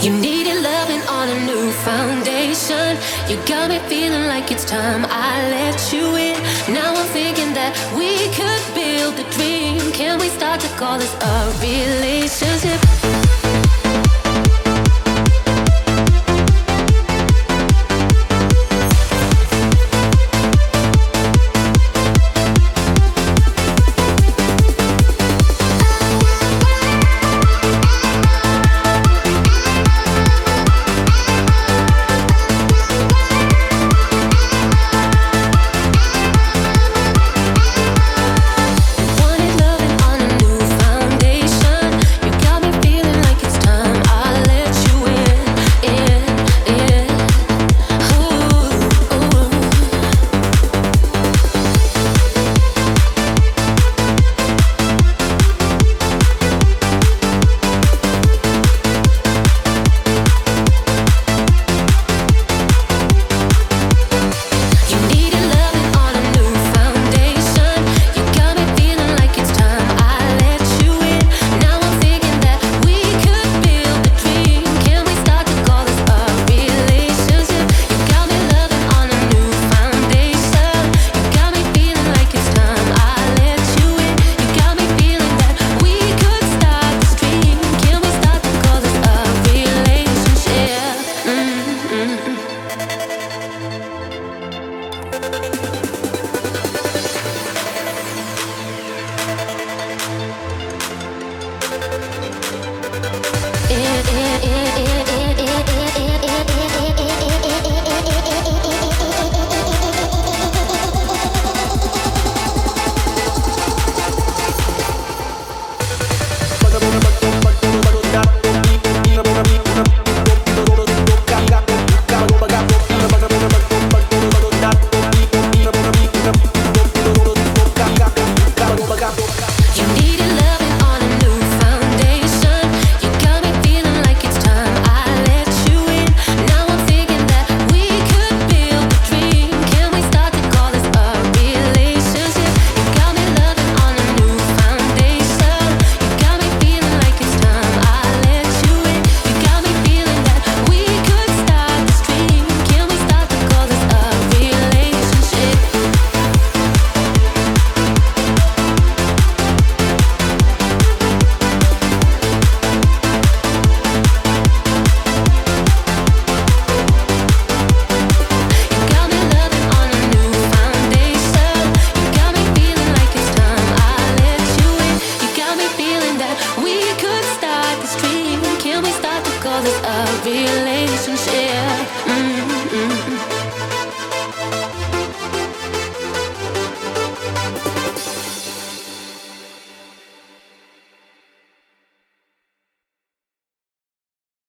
You needed loving on a new foundation. You got me feeling like it's time I let you in. Now I'm thinking that we could build a dream. Can we start to call this a relationship? Call this a relationship.